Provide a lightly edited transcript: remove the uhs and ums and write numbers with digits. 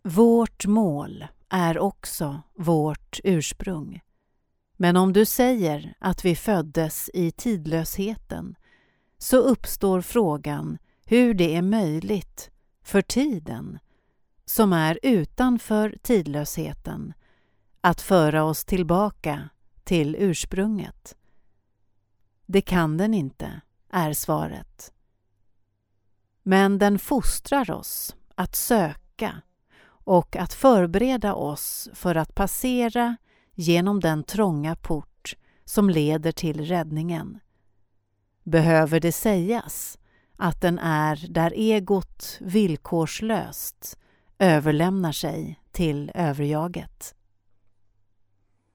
Vårt mål är också vårt ursprung. Men om du säger att vi föddes i tidlösheten, så uppstår frågan hur det är möjligt för tiden, som är utanför tidlösheten, att föra oss tillbaka till ursprunget. Det kan den inte, är svaret. Men den fostrar oss att söka och att förbereda oss för att passera genom den trånga port som leder till räddningen. Behöver det sägas att den är där egot villkorslöst överlämnar sig till överjaget?